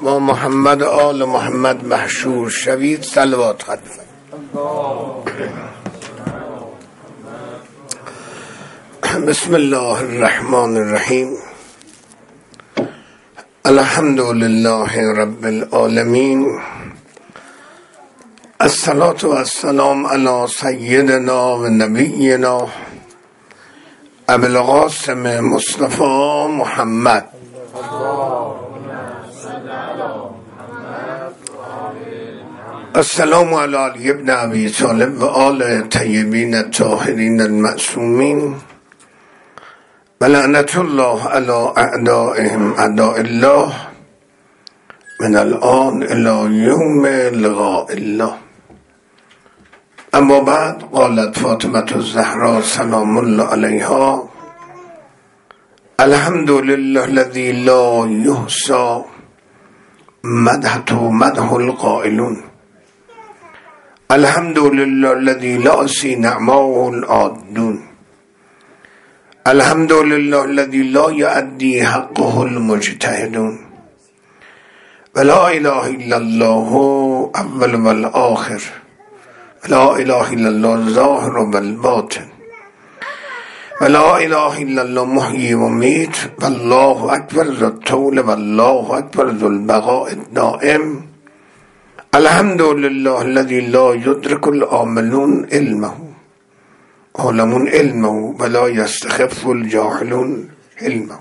با محمد و آل محمد محشور شوید. صلوات خواهد بسم الله الرحمن الرحیم. الحمد لله رب العالمین. الصلاة و السلام علی سیدنا و نبینا ابی القاسم مصطفی محمد. السلام علی علی ابن ابی طالب و آل طیبین الطاهرین المعصومین و لعنت الله علی اعدائهم اعداء الله من الان الی یوم لقاء الله. اما بعد، قالت فاطمه الزهرا سلام الله علیها: الحمد لله الذی لا یحصی مدحه القائلون. الحمد لله الذي لا يحصي نعماه العادون. الحمد لله الذي لا يؤدي حقه المجتهدون. ولا اله الا الله اول والآخر. ولا اله الا الله الظاهر والباطن. ولا اله الا الله محيي وميت. والله اكبر ذو الطول والله اكبر ذو البقاء الدائم. الحمد لله الذي لا يدرك العاملون علمه عالمون علمه ولا يستخف الجاهلون علمه.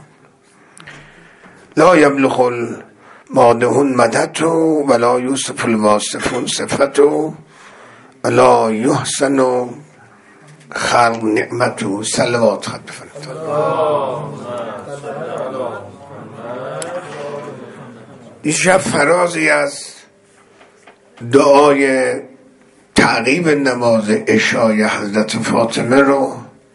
لا يبلغ المادحون مدحته ولا يوصف الواصفون صفته ولا يحسن خلق نعمته. صلوات خواهد دیشب فرازی از دعای تعقیب نماز عشای حضرت فاطمه رو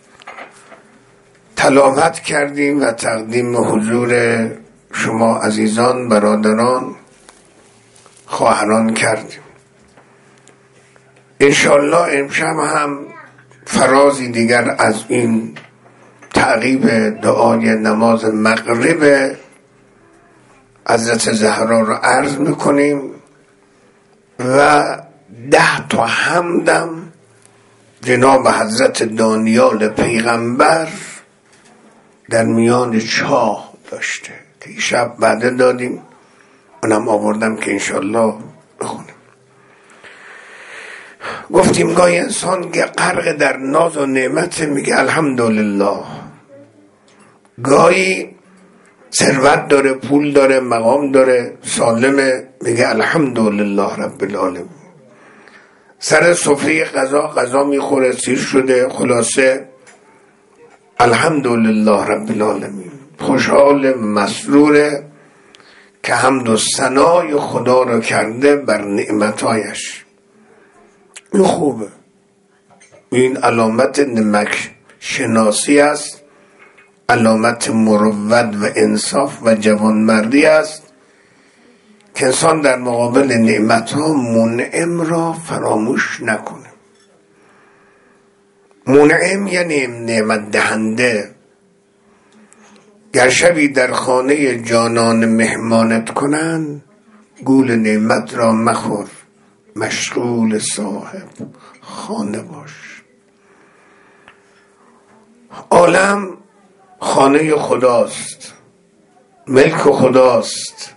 تلاوت کردیم و تقدیم حضور شما عزیزان، برادران، خواهران کردیم. انشالله امشب هم فرازی دیگر از این تعقیب دعای نماز مغرب حضرت زهرا رو عرض میکنیم و 10 تا حمدم جناب حضرت دانیال پیغمبر در میان چاه داشته که این شب بعده دادیم، اونم آوردم که انشالله بخونیم. گفتیم گاهی انسان که غرق در ناز و نعمت میگه الحمدلله، گاهی ثروت داره، پول داره، مقام داره، سالمه، میگه الحمدلله رب العالمین. سر سفره غذا میخوره، سیر شده، خلاصه الحمدلله رب العالمین. خوشحال، مسروره که حمد و ثنای خدا رو کرده بر نعمتایش. این خوبه، این علامت نمک شناسی است، علامت مروت و انصاف و جوانمردی است که انسان در مقابل نعمتها منعم را فراموش نکنه. منعم یعنی نعمت دهنده. گر شبی در خانه جانان مهمانت کنن، گول نعمت را مخور، مشغول صاحب خانه باش. عالم خانه خداست، ملک خداست،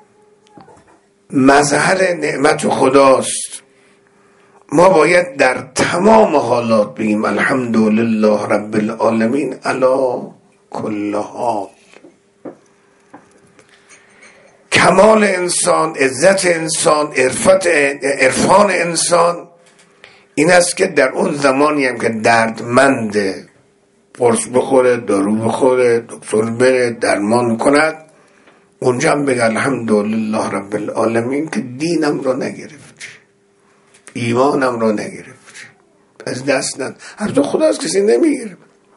مظهر نعمت خداست. ما باید در تمام حالات بگیم الحمدلله رب العالمین علی کل حال. کمال انسان، عزت انسان، عرفان انسان این است که در اون زمانی هم که دردمنده، قرص بخوره، دارو بخوره، دکتر بره، درمان کند، اونجا هم بگه الحمدلله رب العالمین که دینم رو نگرفتی، ایمانم رو نگرفتی، از دست ند. هر تو خدا از کسی نمیگیره.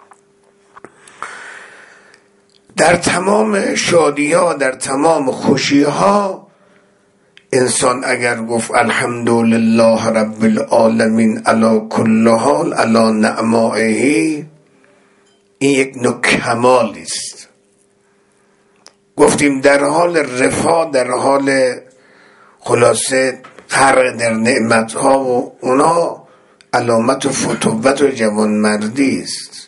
در تمام شادی ها، در تمام خوشی ها، انسان اگر گفت الحمدلله رب العالمین علی کل حال علی نعمائه، این یک نوع کمالی است. گفتیم در حال رفاه، در حال خلاصه غرق در نعمتها و اونا علامت و فتوت و جوانمردی است.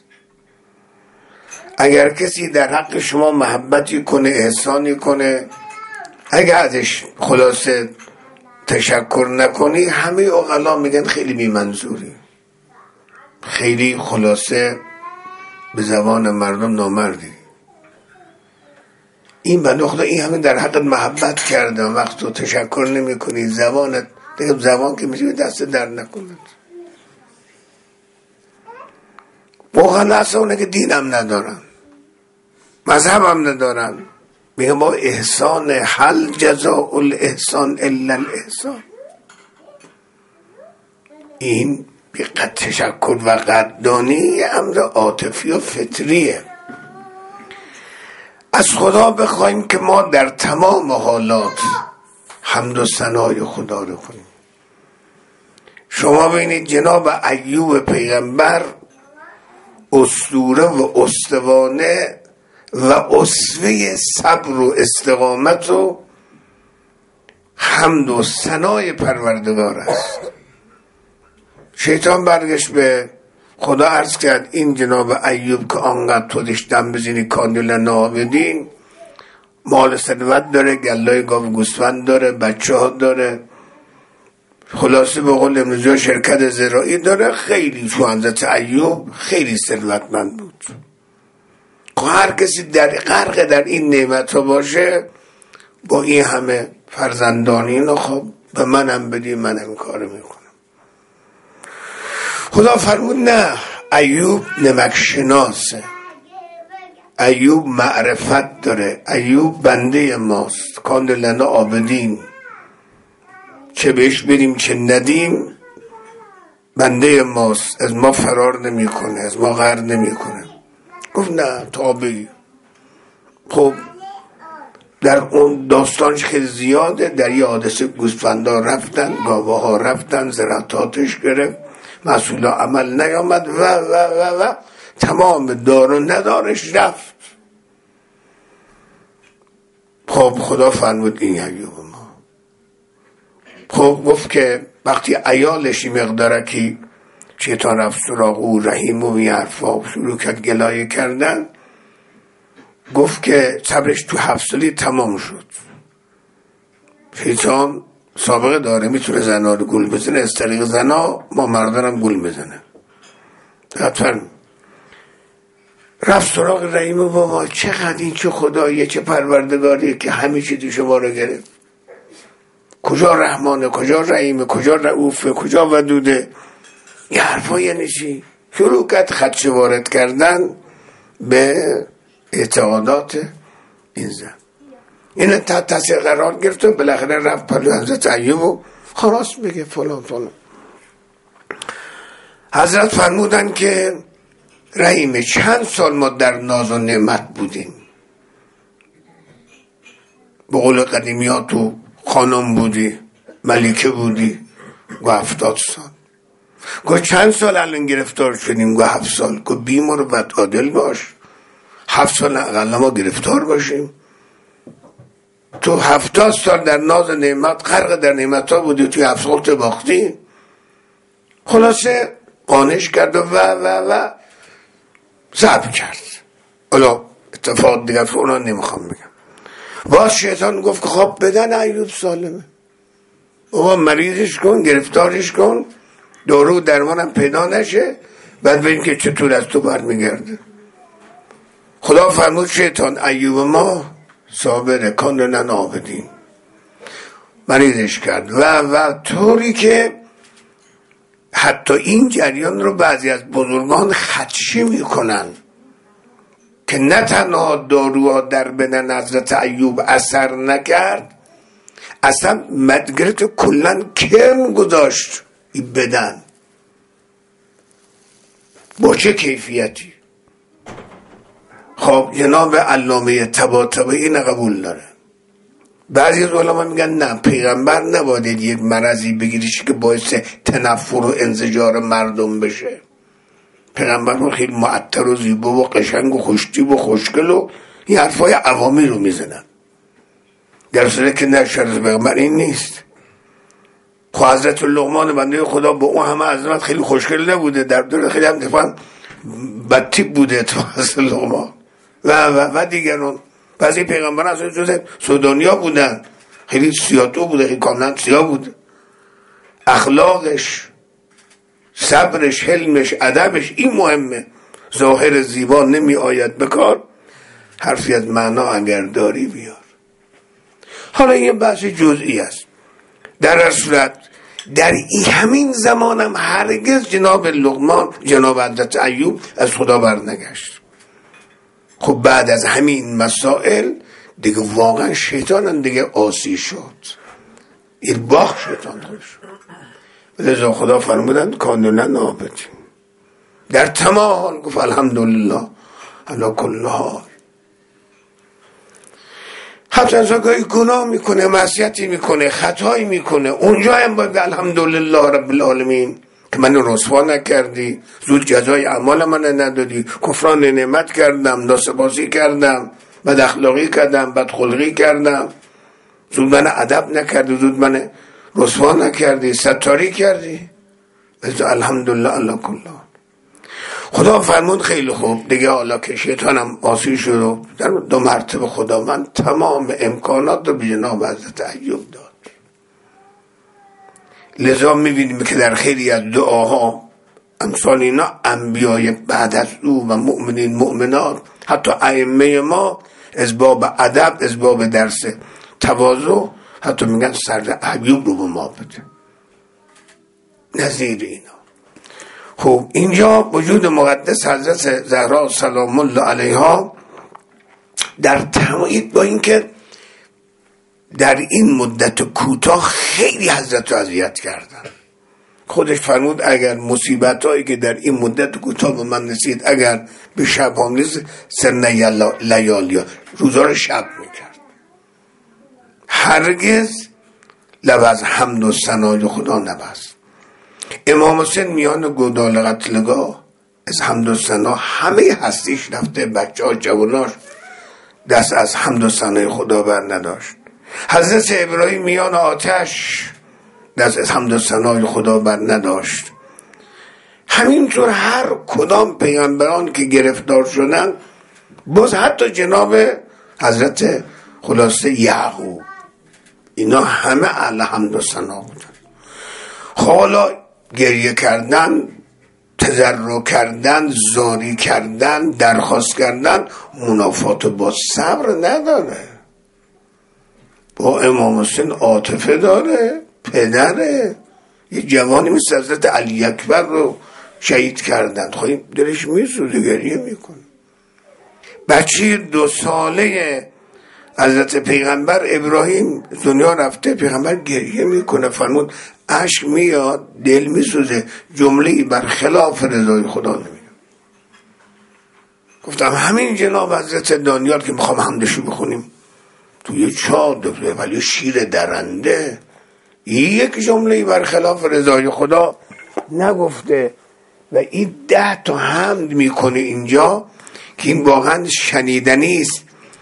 اگر کسی در حق شما محبتی کنه، احسانی کنه، اگر ازش خلاصه تشکر نکنی، همه عقلا میگن خیلی بی منظوری، خیلی خلاصه به زبان مردم نامردی. این بنده خدا این همه در حق محبت کرده، وقت تو تشکر نمی کنی، زبانت دیگه زبان که میشه دست در نکند. واقعا اصلا اونه که دینم ندارن، مذهبم ندارن، میگه ما احسان حل جزاء الاحسان الا الاحسان. این بیقدر تشکر و قدردانی امر عاطفی و فطریه. از خدا بخوایم که ما در تمام حالات حمد و ثنای خدا رو کنیم. شما ببینید جناب ایوب پیغمبر اسطوره و استوانه و اسوه صبر و استقامت و حمد و ثنای پروردگار است. شیطان برگشت به خدا عرض کرد این جناب ایوب که آنقدر خودش دم بزینی کاندل نابدین، مال ثروت داره، گلای گاو گوسفند داره، بچه ها داره، خلاصه به قول امروزی شرکت زراعی داره، خیلی تو حضرت ایوب خیلی ثروتمند بود. هر کسی در غرق در این نعمت ها باشه، با این همه فرزندانی خب به منم بدی، منم کار میکنم. خدا فرمود نه، ایوب نمک شناسه، ایوب معرفت داره، ایوب بنده ماست، کان لنا عابدین، چه بهش بریم چه ندیم بنده ماست، از ما فرار نمی کنه، از ما غر نمی کنه. گفت نه تابعی. خب در اون داستانش خیلی زیاده، در یه حادثه گوسفندا رفتن، گاوه ها رفتن، زرعتاتش گرفت، مسئولا عمل نیامد و تمام دار و ندارش رفت. خب خدا فرمود این ایوب ما. خب گفت که وقتی عیالشی مقدارکی شیطان رفت سراغ او، رحیم و این حرفا شروع کرد گلایه کردن، گفت که صبرش تو 7 سالی تمام شد. شیطان سابقه داره، میتونه زنا رو گول بزنه، از طریق زنا ما مردانم گول بزنه. حتما رفت سراغ رحیم و بابا چقدر این چه خداییه، چه پروردگاریه که همه چیزی شما رو گرفت، کجا رحمانه، کجا رحیمه، کجا رؤوفه، کجا ودوده. این حرفا یعنی چی؟ شروع کرد خدشه وارد کردن به اعتقادات این زن. این تحت تاثیر قرار گرفت و بالاخره رفت پلو حضرت ایوب و خلاص بگه فلان فلان. حضرت فرمودن که رحیم چند سال ما در ناز و نعمت بودیم؟ به قول قدیمی ها تو خانم بودی، ملیکه بودی. گو 70 سال. گو چند سال الان گرفتار شدیم؟ گو 7 سال. گو بیمار و بد عادل باش، 7 سال اقل ما گرفتار باشیم. تو 70 سال در ناز نعمت غرق در نعمت ها بودی، توی 7 سال تو باختی. خلاصه قانش کرد و صبر کرد. حالا اتفاق دیگر تو اونا نمیخوام بگم. باز شیطان گفت که خب بدن ایوب سالمه، بابا مریضش کن، گرفتارش کن، دارو درمانم پیدا نشه، بعد ببین که چطور از تو برمیگرده. خدا فرمود شیطان ایوب ما صابره، کان لنا عابدین، مریضش کرد و طوری که حتی این جریان رو بعضی از بزرگان خدشه میکنن که نه تنها داروها در بدن حضرت ایوب اثر نکرد، اصلا مدگرت کلن کرم گذاشت این بدن. با چه کیفیتی؟ خب جناب علامه طباطبایی این قبول داره. بعضی از علما میگن نه، پیغمبر نباید یک مرضی بگیریش که باعث تنفر و انزجار مردم بشه. پیغمبر خیلی معطر و زیبا و قشنگ و خوشتیب و خوشگل و این حرفای عوامی رو میزنن، در صورتی که نه شرط پیغمبر این نیست. خب حضرت لقمان بنده خدا با اون همه عظمت خیلی خوشگل نبوده، در دور خیلی هم دفعا بدتیب بوده تو حضرت لقمان و دیگرون. بعضی پیغمبران اصلا جز سودانیا بودن، خیلی سیاتو بوده، خیلی کاملا سیاه بود. اخلاقش، صبرش، حلمش، ادبش این مهمه. ظاهر زیبا نمی آید بکار، حرفی از معنا اگر داری بیار. حالا این بحث جزئی است. در هر صورت در این همین زمان هم هرگز جناب لقمان، جناب حضرت ایوب از خدا برنگشت. خب بعد از همین مسائل دیگه واقعا شیطان هم دیگه آسی شد، ایرباخ شیطان شد. لذا خدا فرمودن کانونا نابدیم. در تمام حال گفت الحمدلله علی کل حال. حتی انسان گاهی گناه میکنه، معصیتی میکنه، خطایی میکنه، اونجا هم باید الحمدلله رب العالمین که من رسوا نکردی، زود جزای اعمال من ندادی، کفران نعمت کردم، ناسپاسی کردم، بد اخلاقی کردم، بد خلقی کردم، زود من ادب نکردی، زود من رسوا نکردی، ستاری کردی. الحمدلله علی کل حال. خدا فرمود خیلی خوب دیگه، حالا که شیطانم آسی شد و در 2 مرتبه خدا من تمام امکانات رو به جناب حضرت ایوب داد. لذا میبینیم که در خیلی از دعاها امثال اینا انبیای بعد از او و مؤمنین مؤمنات، حتی ائمه ما از باب ادب، از باب درس تواضع، حتی میگن سر ایوب رو به ما بده، نظیر اینا. خب اینجا وجود مقدس حضرت زهرا سلام الله علیها در تمایید با اینکه در این مدت کوتاه خیلی حضرت رو اذیت کردن. خودش فرمود اگر مصیبت هایی که در این مدت کوتاه به من رسید اگر به شب هم نیست سرنه لیالیا، روزا رو شب میکرد. هرگز لب از حمد و ثنای خدا نبست. امام حسین میان گودال قتلگاه از حمد و ثنا همه هستیش رفته، بچه ها جواناش دست از حمد و ثنای خدا بر نداشت. حضرت ابراهیم میان آتش دست از حمد و ثنای خدا بر نداشت. همینطور هر کدام پیغمبران که گرفتار شدن، باز حتی جناب حضرت خلاصه یعقوب، اینا همه اهل حمد و ثنا بودن. حالا گریه کردن، تضرع کردن، زاری کردن، درخواست کردن منافات با صبر نداره. با امام حسین عاطفه داره، پدره. یه جوانی مثل حضرت علی اکبر رو شهید کردن، خواهیم دلش میسوزه، گریه میکنه. بچه 2 ساله حضرت پیغمبر ابراهیم دنیا رفته، پیغمبر گریه میکنه، فرمود اشک میاد، دل میسوزه، جمله‌ای برخلاف رضای خدا نمیگه. گفتم همین جناب حضرت دانیال که میخوام حمدشو بخونیم توی چاد ولی شیر درنده، یک جمله‌ای برخلاف رضای خدا نگفته و این 10 تا حمد میکنه اینجا که این واقعا شنیدنی است.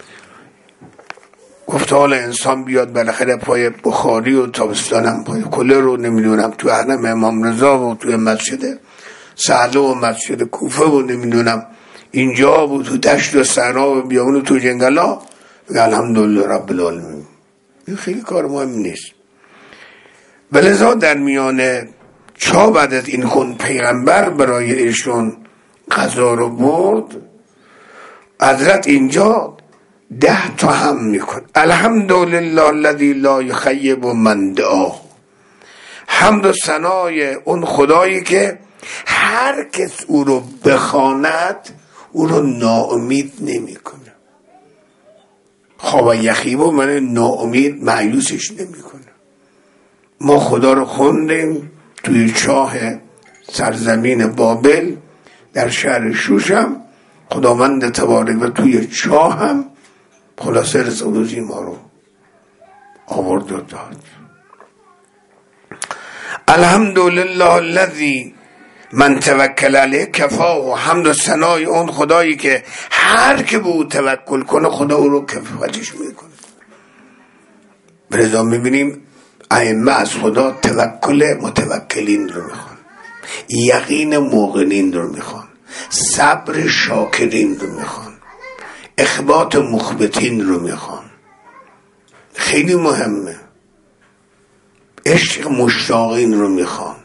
گفت حالا انسان بیاد بالاخره پای بخاری و تابستانم پای کله رو نمیدونم تو حرم امام رضا و توی مسجد سعله و مسجد کوفه و نمیدونم اینجا و تو دشت و صحرا و بیابون و تو جنگلا، الحمدلله رب العالمین. این خیلی کار مهم نیست. ولذا در میان چا بعد از این خون پیغمبر برای ایشون غذا رو برد، حضرت اینجا 10 تا هم میکن. الحمدلله الذی لا یخیب من دعاه. حمد و ثنای اون خدایی که هر کس او رو بخواند او رو ناامید نمیکنه. خواب یخیب و من ناامید مایوسش نمیکنه. ما خدا رو خوندیم توی چاه سرزمین بابل در شهر شوشم، خداوند تبارک و توی چاه هم خلاصه رسولوزی ما رو آورد و داد. الحمدلله الذی من توکل علیه کفاه، و حمد و ثنای اون خدایی که هر که به او توکل کنه خدا او رو کفایتش میکنه. برضا میبینیم ائمه از خدا توکل متوکلین رو میخوان، یقین موقنین رو میخوان، صبر شاکرین رو میخوان، اخبات مخبتین رو میخوان. خیلی مهمه. عشق مشتاقین رو میخوان.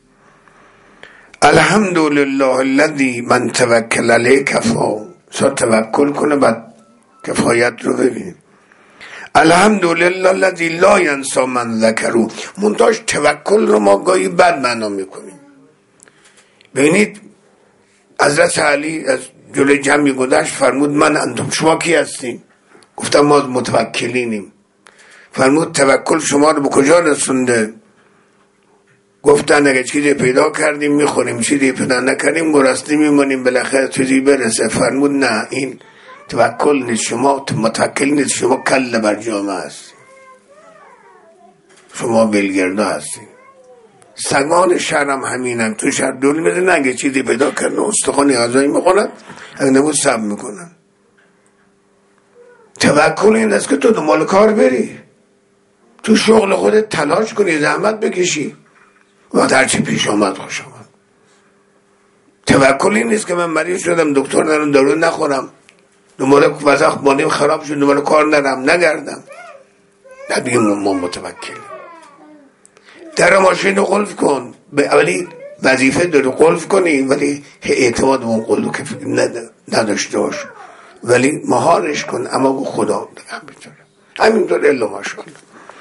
الحمدلله الذی من توکل علیه کفاه، توکل کنه بعد کفایت رو ببینیم. الحمدلله الذی لا ینسی من ذکره. منتاج توکل رو ما گاهی بد معنا میکنیم. ببینید حضرت علی از جلوی جمعی گذشت، فرمود من انتم شما کی هستین؟ گفتم ما متوکلینیم. فرمود توکل شما رو به کجا رسونده؟ گفتن اگه چیزی پیدا کردیم میخوریم، چیزی پیدا نکردیم گرسنه میمونیم، بالاخره چیزی برسه. فرمود نه، این توکل نیست، شما متوکل نیست، شما کله بر جامه هستید، شما بلگردا هستید. سگان شهرم همینن، تو شهر دور میزنن، اگه چیزی پیدا کردن استخوانی غذایی میخورن، اگه نبود سب میکنن. توکل این است که تو دنبال کار بری، تو شغل خودت تلاش کنی، زحمت بکشی و هر چی پیش آمد خوش آمد. توکل این نیست که من مریض شدم دکتر نرم دارو نخورم، دنبال وضع مالیم خراب شد دنبال کار نرم نگردم. نبیم ما متوکل. در ماشین رو قلف کن، ولی وظیفه داری قلف کنی، ولی اعتماد به اون قلف که نداشته باش، ولی مهارش کن، اما گو خدا همینطور الا ماشاءالله.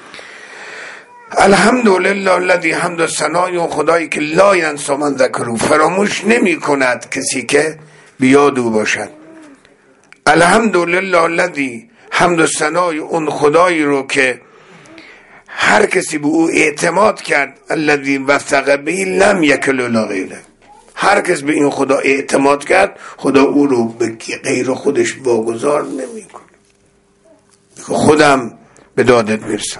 الحمدلله الذی حمد و ثنای اون خدایی که لا ینسی من ذکره، فراموش نمی کند کسی که بیاد او باشد. الحمدلله الذی حمد و ثنای اون خدایی رو که هر کسی به او اعتماد کرد، الذی وثق به لم یکل الی غیره. هر کس به این خدا اعتماد کرد، خدا او رو به غیر خودش واگذار نمیکنه. خودم به دادت میرسم.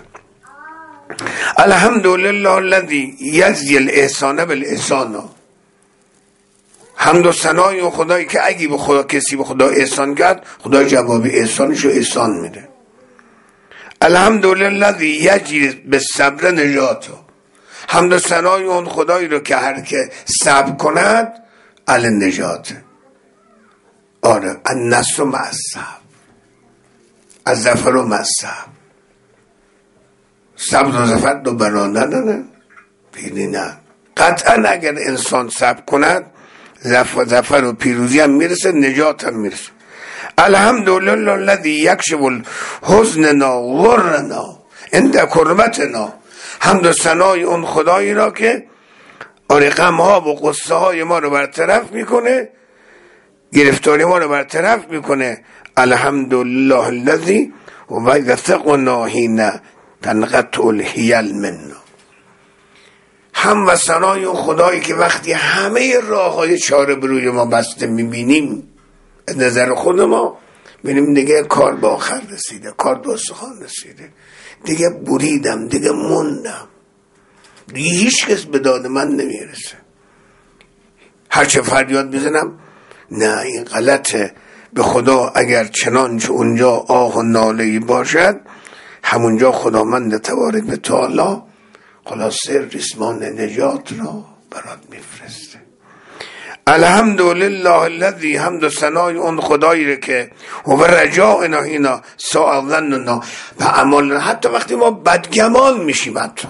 الحمدلله الذی یجزی الاحسان بالاحسان. حمد و ثنای اون خدایی که اگه به خدا کسی به خدا احسان کرد، خدا جواب احسانشو احسان میده. الحمدلله الذی یجزی بالصبر نجاته. حمد و ثنای اون خدایی رو که هر که صبر کند ال نجات. آره النصر مع الصبر، الظفر مع الصبر. صبر و ظفر دو برادر نه، پیری نه. قطعا اگر انسان صبر کند ظفر و پیروزی هم میرسه، نجات هم میرسه. الحمدلله الذی یکشف الحزننا غرنا عند کربتنا. حمد و ثنای اون خدایی را که غم ها و قصه های ما رو برطرف میکنه، گرفتاری ما رو برطرف میکنه. الحمدلله الذی و یثقنا حین تنقطع الحیل منا. هم و ثنای اون خدایی که وقتی همه راه های چاره به روی ما بسته میبینیم، نظر خود ما ببینیم دیگه کار به آخر رسیده، کار به استخوان رسیده، دیگه بریدم، دیگه موندم، دیگه هیچ کس به داد من نمیرسه. هرچه فریاد بزنم نه این غلطه. به خدا اگر چنانچه اونجا آه و ناله‌ای باشد، همونجا خداوند تبارک و تعالی خلاصه ریسمان نجات را برات میفرسته. الحمدلله الذی حمد و ثنای اون خدایی که و رجاءنا هینا ساعظننا و اعمالنا. حتی وقتی ما بدگمان میشیم، حتی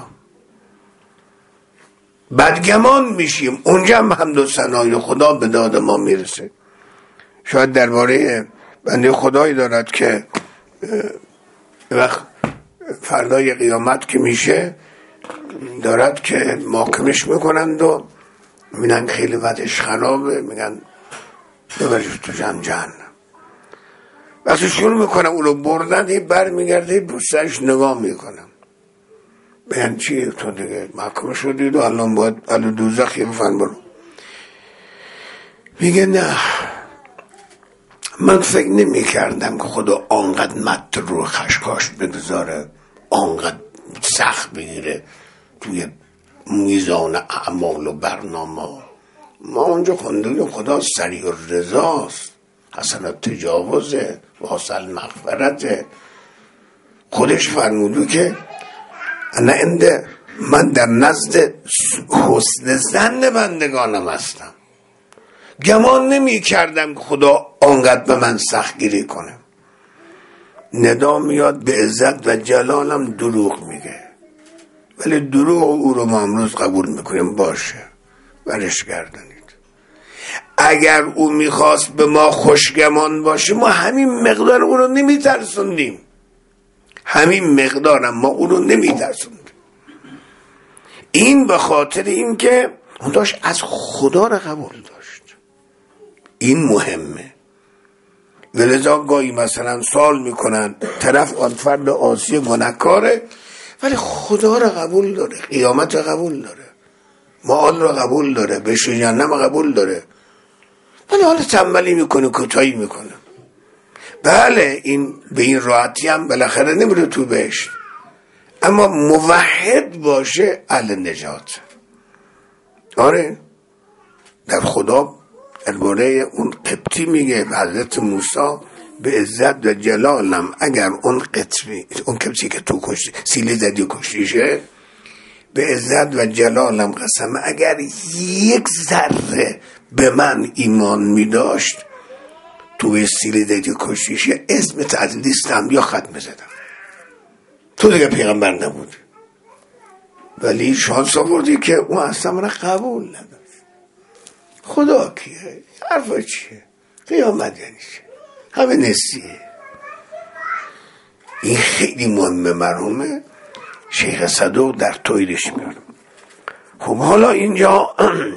بدگمان میشیم، اونجا هم حمد و ثنای خدا به داد ما میرسه. شاید درباره بنده خدایی دارد که وقت فردای قیامت که میشه دارد که محاکمش میکنند و میگن خیلی وضعش خرابه، میگن ببرش تو جهنم. وقتی شروع میکنم اون رو بردن، هی بر میگرده بوستش نگاه میکنم، میگن چی تو دیگه محاکمه شدید و الان باید الو دوزخی بفن برو. میگه نه من فکر نمی کردم که خدا آنقدر مت رو خشکاش بگذاره، آنقدر سخت بگیره توی میزان اعمال و برنامه. ما اونجا خونده خدا سریع الرضاست، حسن تجاوزه، واصل مغفرته. خودش فرموده که من در نزد حسن ظن بندگانم هستم. گمان نمی کردم که خدا آنقدر به من سختگیری کنه. ندا میاد به عزت و جلالم دروغ میگه، ولی دروغ او رو ما امروز قبول میکنیم. باشه، برش گردانید. اگر او میخواست به ما خوشگمان باشه ما همین مقدار او رو نمیترسوندیم، همین مقدارم ما او رو نمیترسوندیم. این به خاطر این که اون داشت از خدا رو قبول داشت. این مهمه. ولذا گاهی مثلا سوال میکنن طرف آن فرد عاصی گناهکاره ولی خدا رو قبول داره، قیامت رو قبول داره، معاد رو قبول داره، بهشت جهنم قبول داره، ولی حالا تنبلی میکنه، کوتاهی میکنه. بله این به این راحتی هم بالاخره نمیره تو بهشت، اما موحد باشه اهل نجات. آره در خدا درباره اون قبطی میگه حضرت موسی به عزت و جلالم اگر اون قبطی که تو کشتی سیلی زدی کشتیشه، به عزت و جلالم قسم اگر یک ذره به من ایمان میداشت توی سیلی زدی کشتیشه اسمت از لیستم یا خط میزدم، تو دیگه پیغمبر نبود. ولی شانس آوردی که اون اصلا من قبول نداشت. خدا کیه؟ حرفا چیه؟ قیامت یعنی چیه؟ همه نسیه. این خیلی مهمه. مرحومه شیخ صدوق در تویرش میاد. خب حالا اینجا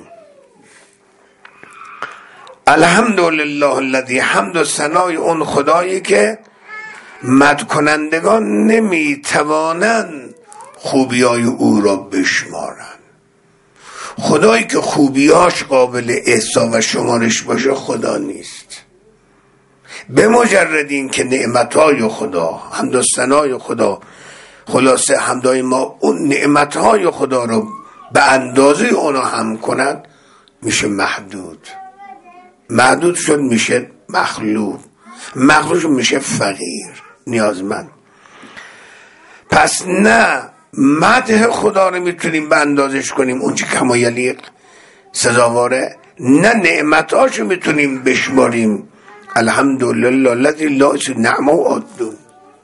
الحمدلله الذی، حمد و ثنای اون خدایی که مد کنندگان نمیتوانند خوبیای او را بشمارن. خدایی که خوبیاش قابل احصا و شمارش باشه خدا نیست. به مجرد این که نعمتهای خدا، حمد و ثنای خدا، خلاصه حمدای ما اون نعمتهای خدا رو به اندازه اونا هم کند میشه محدود. محدود شد میشه مخلوق، مخلوق شد میشه فقیر، نیازمند. پس نه مدح خدا رو میتونیم به اندازش کنیم اون چه کما یلیق سزاواره، نه نعمتاشو میتونیم بشماریم. الحمدلله الذی لا نعمه و عدون،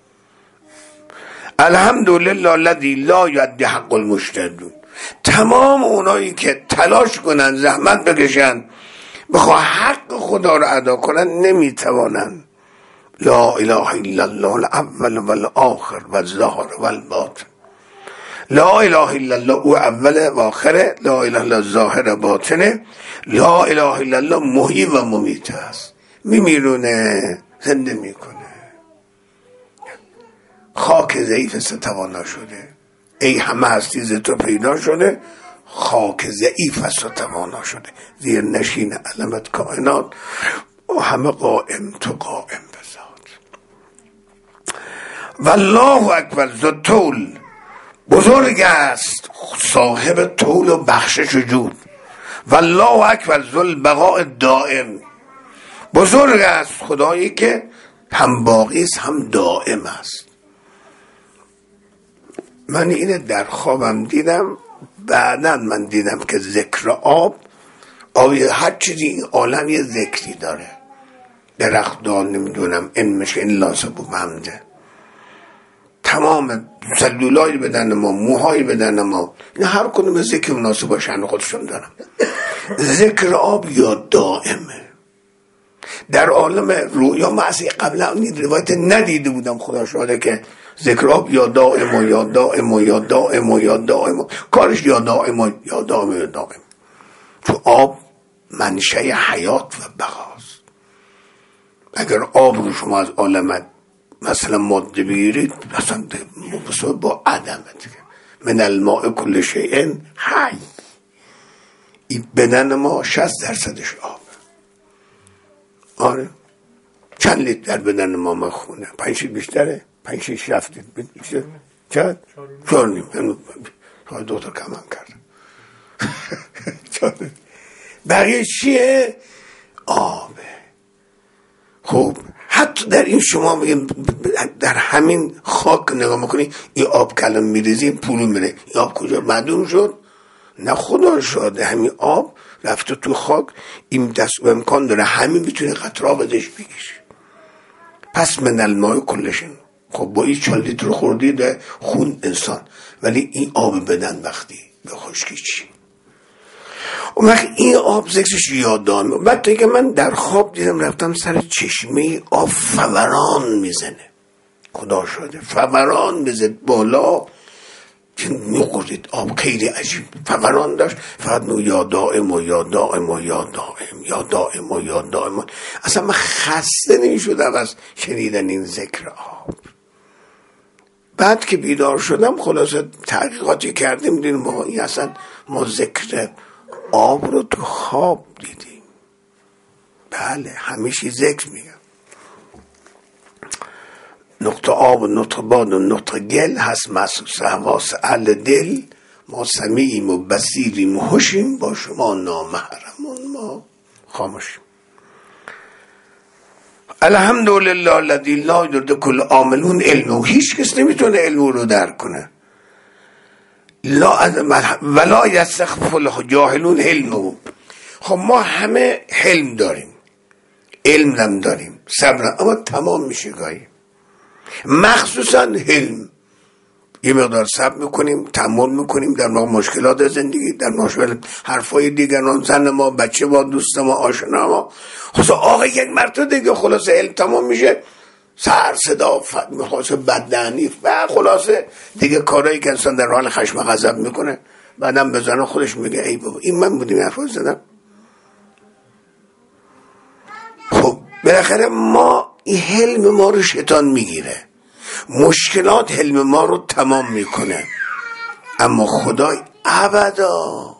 الحمدلله الذی لا یعد حق المجتهدون. تمام اونایی که تلاش کنن زحمت بکشن بخوا حق خدا رو ادا کنن نمیتوانن. لا اله الا الله الاول والآخر والظاهر والباطن. لا اله الا الله او اول و آخره، لا اله الا ظاهر باطنه، لا اله الا الله محیی و ممیت است، میمیرونه زنده میکنه. خاک ضعیف ستوانا شده، ای همه هستی ز تو پیدا شده، خاک ضعیف ستوانا شده، زیر نشین علمت کائنات و همه قائم تو قائم بذات. والله اکبر ذو طول، بزرگ است صاحب طول و بخشش وجود. والله اکبر ذو البقاء دائم، بزرگ است خدایی که هم باقی است هم دائم است. من اینه در خوابم دیدم، بعدا من دیدم که ذکر آب هر چیزی این عالم یه ذکری داره. درختان نمیدونم علمش این لاسب و بمده، تمام سلولای بدن ما، موهای بدن ما، این هر کنون ذکر مناسب باشن خودشون دارن. ذکر آب یا دائمه. در عالم رویا معصی قبلا این روایت ندیده بودم، خدا شاهده که ذکر آب یا دائم و یا دائم و یا دائم و یا دائم، کارش یا دائم و یا دائم و یا دائم. تو آب منشأ حیات و بقاست. اگر آب رو شما از عالم مثلا ماده بگیرید مثلا مصابه با عدم دیگه. من الماء کل شیء حی. این بدن ما 60% آب. آره چند لیتر در بدن ما مخونه؟ 5 بیشتره؟ 5-6 رفتید بیشتر؟ چند؟ 4.5. دو تا کم هم کردم. بقیه چیه؟ آبه. خب حتی در این شما میگن در همین خاک نگاه میکنی، این آب کلم میریزی این پولو میره، این آب کجا معدوم شد؟ نه خدا شده همین آب رفته تو خاک، این دست و امکان داره همین میتونه قطراب ازش بگیشه. پس من الماء کلشن. خب با این 4 لیتر خوردی ده خون انسان، ولی این آب بدن وقتی به خشکی چی؟ اون وقت این آب ذکرش یادامه. بعد دیگه من در خواب دیدم رفتم سر چشمه آب فوران میزنه، خدا شده فوران میزد بالا که میخورید آب خیلی عجیب فوران داشت، فقط نو یا دائم و یا دائم و یا دائم یا دائم و یا دائم. اصلا من خسته نمیشدم از شنیدن این ذکر آب. بعد که بیدار شدم خلاصه تحقیقاتی کردیم دیدیم این اصلا ما ذکر آب رو تو خواب دیدیم. بله همیشه ذکر میگم. نقطه آب و نقطه باد و نقطه گل هست محسوس حواس اهل دل، ما سمیعیم و بصیریم و هوشیم، با شما نامحرمون ما خاموشیم. الحمدلله الذی لا یدرک کل عاملون علمه. هیچ کس نمیتونه علم رو درک کنه. ولا یستخف الجاهلون علمه. خب ما همه حلم داریم، علم هم داریم، صبر، اما تمام میشه گاهی. مخصوصا حلم یه مقدار صبر میکنیم، تحمل میکنیم در مشکلات زندگی، در مشکل حرفای دیگران، زن ما، بچه ما، دوست ما، آشنا ما. خلاص آقا یک مرتبه دیگه خلاصه علم تمام میشه، سر صدا خلاصه بددهنی و خلاصه دیگه کارهایی که انسان در حال خشم و غضب میکنه بعدم بزنه خودش میگه ای بابا این من بودیم حرفا زدم. خب بالاخره ما این حلم ما رو شیطان میگیره، مشکلات حلم ما رو تمام میکنه، اما خدای ابدا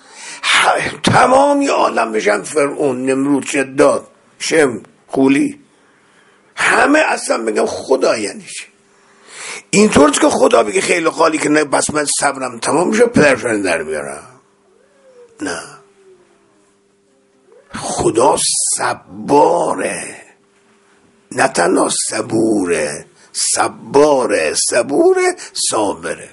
تمامی عالم بشن فرعون، نمرود، شداد، شم، خولی، همه اصلا بگم خدا یعنی چی؟ اینطور که خدا بگه خیلی خالی که نه بس من صبرم تمام میشه پدرشون در بیارم. نه، خدا صباره، نه تنها صبوره، صباره، صبوره، صابره،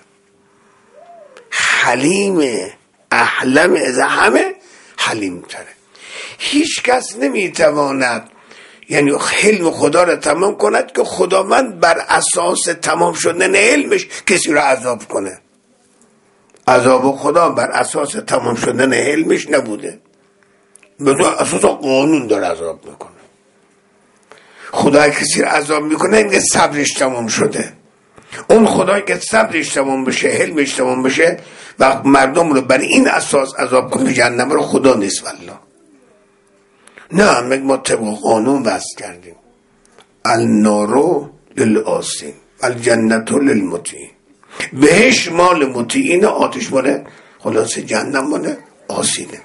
حلیمه، احلمه، از همه حلیم تره. هیچ کس نمیتواند یعنی حلم خدا را تمام کند که خداوند بر اساس تمام شدن علمش کسی را عذاب کنه. عذاب خدا بر اساس تمام شدن علمش نبوده، به اساس قانون داره عذاب میکنه. خدا کسی را عذاب میکنه اینکه صبرش تمام شده. اون خدایی که صبرش تمام بشه، حلمش تمام بشه و مردم رو بر این اساس عذاب کنه جهنم رو خدا نیست والله. نه، ما طبق قانون وضع کردیم النار للعاصین الجنت للمطیعین. بهش مال مطیعین، آتش مال خلاص جهنم مال عاصینه.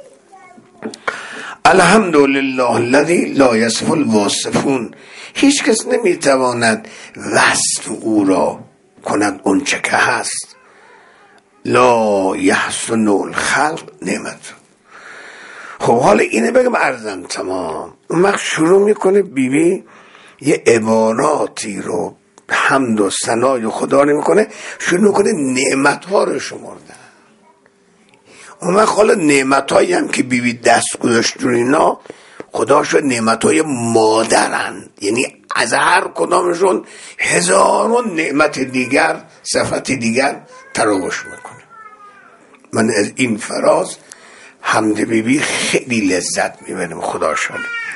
الحمدلله الذی لا یصف الواصفون. هیچ کس نمیتواند وصف او را کند اون چه که هست. لا یحسن الخلق نعمت. خب حالا اینه بگم عرضم تمام. اون وقت شروع میکنه بیبی یه عباراتی رو حمد و ثنای خدا رو میکنه، شروع میکنه نعمت ها رو شمردن. اون وقت حالا نعمت هایی هم که بیبی دست گذاشت رو اینا خدا شد نعمت های مادرن، یعنی از هر کدامشون هزارون نعمت دیگر، صفت دیگر تراوش میکنه. من از این فراز حمد بیبی خیلی لذت میبرم. خدا شد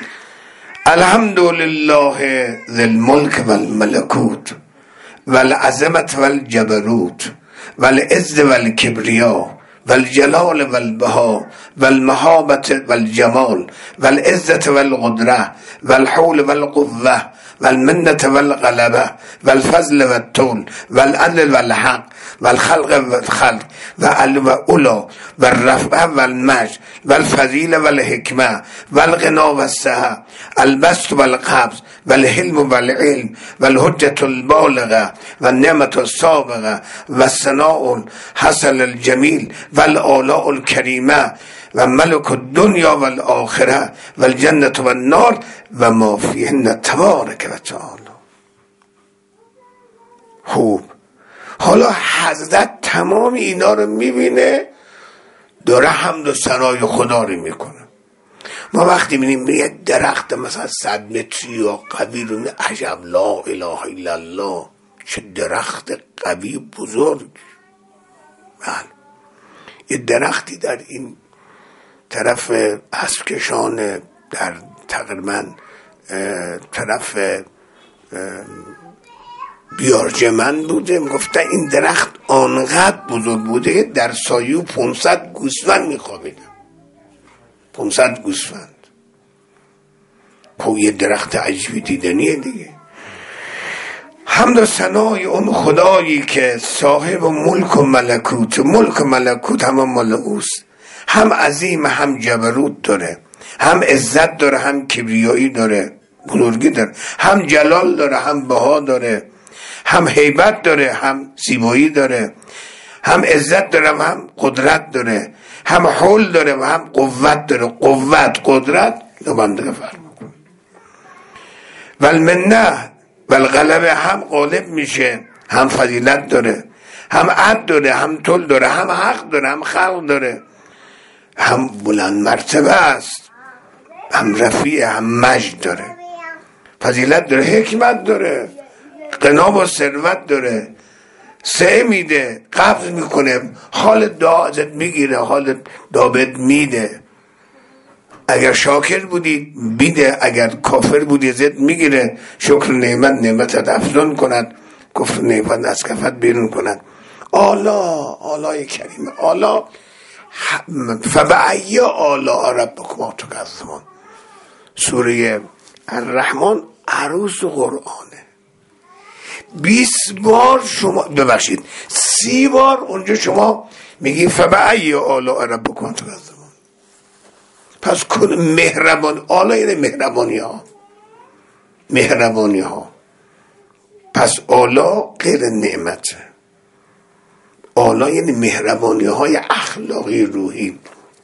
الحمدلله ذی الملک و الملکوت و العظمت و الجبروت و العز و الکبریا و الجلال و البها و المهابت و الجمال و العزت و القدره و الحول و القوه و المنت و الغلبه و الفضل و الطول و العدل و الحق و الخلق و الخلق و العلا و الرفع و المجد و الفضیل و الحکمه و الغنا و السعه البسط و القبض و الحلم و العلم و الحجة البالغه و النعمة السابقه و الثناء الحسن الجمیل و الآلاء الکریمه و ملک الدنیا و الاخره و الجنت و النار و ما فیهن تبارک و تعالی. خوب، حالا حضرت تمام اینا رو میبینه، داره حمد و ثنای خدا رو میکنه. ما وقتی میبینیم یه درخت مثلا 100 متری یا قوی رو، عجب، لا اله الا الله، چه درخت قوی بزرگ. بله، یه درختی در این طرف اسبکشان، در تقریبا طرف بیارجمند بوده، میگفتن این درخت آنقدر بزرگ بوده در سایه 500 گوسفند میخوابیدن. 500 گوسفند. خب یه درخت عجیبی دیدنیه دیگه. حمد و ثنای اون خدایی که صاحب ملک و ملکوت، ملک و ملکوت هم مال اوست، هم عظیم هم جبروت داره، هم عزت داره هم کبریایی داره، بزرگی داره، هم جلال داره هم بها داره، هم هیبت داره هم زیبایی داره، هم عزت داره هم قدرت داره، هم حول داره و هم قوت داره. قوت، قدرت دو بنده فرق میکنه. والمنه والغلبه، هم غالب میشه، هم فضیلت داره، هم عدل داره، هم طول داره، هم حق داره، هم خلق داره، هم بلند مرتبه است، هم رفیع، هم مجد داره. فضیلت داره، حکمت داره، غنا و ثروت داره، سعی میده، قبض میکنه، حال دعا ازت میگیره، حال دعا میده. اگر شاکر بودی بیده، اگر کافر بودی ازت میگیره. شکر نعمت نعمتت افزون کند، کفر نعمت از کفت بیرون کند. آلای کریم، آلا فبأی آلاء ربکما تکذبان. سوره الرحمن عروس قرآنه. 20 بار شما، ببخشید 30 بار اونجا شما میگی فبأی آلاء ربکما تکذبان. پس کن مهربان، آلا یعنی مهربانی ها. پس آلا غیر نعمته. آلا یعنی مهربانی های اخلاقی روحی.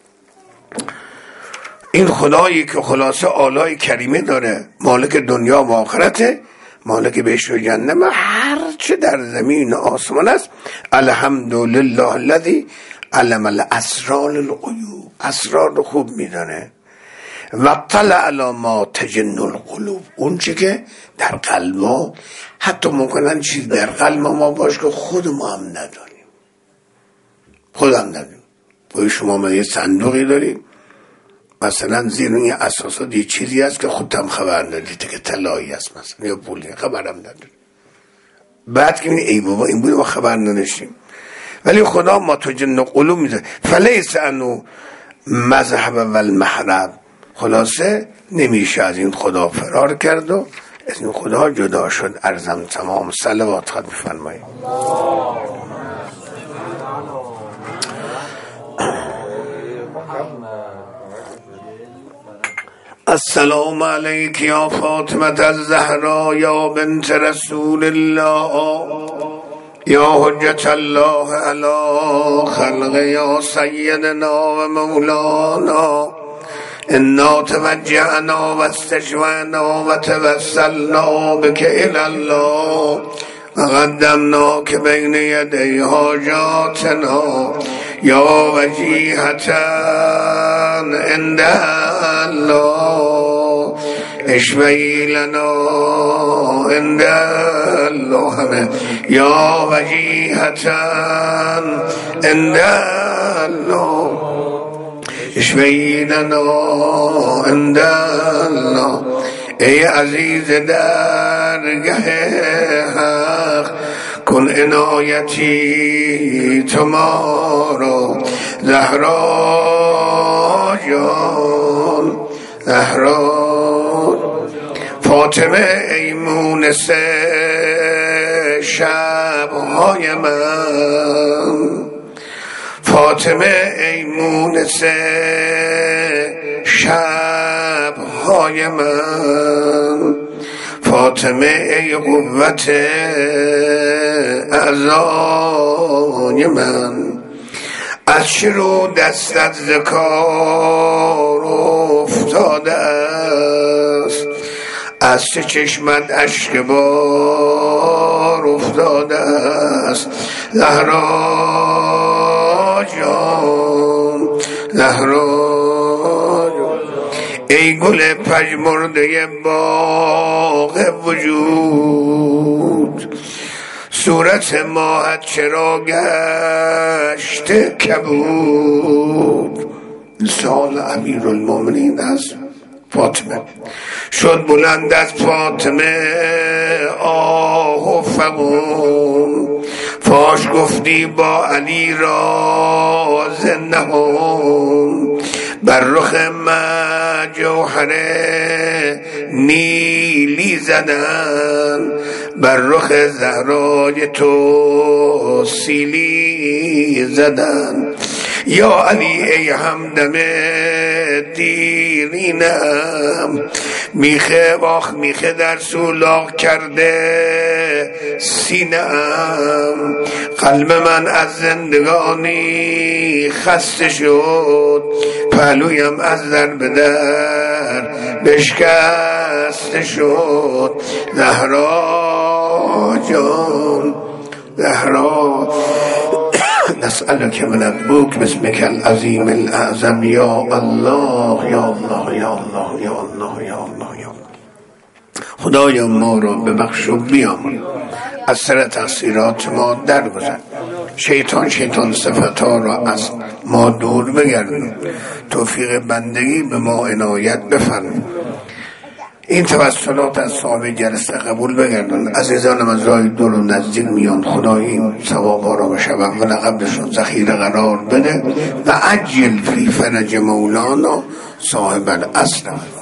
این خدایی که خلاصه آلای کریمه داره، مالک دنیا و آخرته، مالک بهشت و جهنم، هر چه در زمین و آسمان است. الحمدلله الذی علم الاسرار الغیوب، اسرار رو خوب میدانه. و طلع علی ما تجن القلوب، اون چه که در قلبا، حتی ممکنن چیز در قلب ما باشه که خود ما هم نداریم. باید شما من یه صندوقی داریم، مثلا زیر این اساسات یه چیزی هست که خودم خبر نداری که طلایی هست مثلا یا پولی، خبرم نداری. بعد که ای بابا این بود ما خبر نداشتیم. ولی خدا ما تجن قلوب میده. فلیس انو مذهب و المحرب، خلاصه نمیشه از این خدا فرار کرد و از این خدا جدا شد. عرضم تمام. صلوات خواهد بفرمایید. السلام علیک یا فاطمه الزهرا یا بنت رسول الله یا حجت الله علی خلق یا سیدنا و مولانا. انا توجهنا و استشفعنا و توسلنا بک الی الله و قدمناک بین یدی حاجاتنا یا وجیهة عند الله اشفعی لنا عند الله یا وجیهة عند الله اشفعی لنا عند الله. ای عزیز درگه حق کن عنایتی تو ما را. زهرا جان، زهرا فاطمه ای مونس شبهای من، فاطمه ای مونس شبهای من، فاطمه ای قوت اعضای من. از شروع دستت ز کار افتاده است، از سه چشمت اشک بار افتاده است. زهرا جان، زهرا جان، ای گل پژمرده باغ وجود، صورت ماهت چرا گشت کبود. سال امیرالمومنین از فاطمه شد بلند از فاطمه آه و فغان، فاش گفتی با علی راز نهان، بر رخ من جوهر نیلی زدن، بر رخ زهرای تو سیلی زدن. یا علی ای همدم دیرینم، میخه واخ میخه در سولاق کرده سینم، قلب من از زندگانی خسته شد، پهلویم از در به در بشکسته شد. زهرا جان، زهرا، نسألك من ابوک بسمك العظیم الاعظم یا الله یا الله یا الله یا الله یا الله یا الله. خدایا ما را ببخش و بیامرز، از سر تقصیرات ما درگذر، شیطان صفتها را از ما دور بگردون، توفیق بندگی به ما عنایت بفرما. این توسلات از صاحب جلسه قبول بگردن. عزیزان من راه دور و نزدیک میان، خدا این ثوابا را بشون و لقبشون ذخیره قرار بده و عجل فی فرج مولانا صاحب الاصل.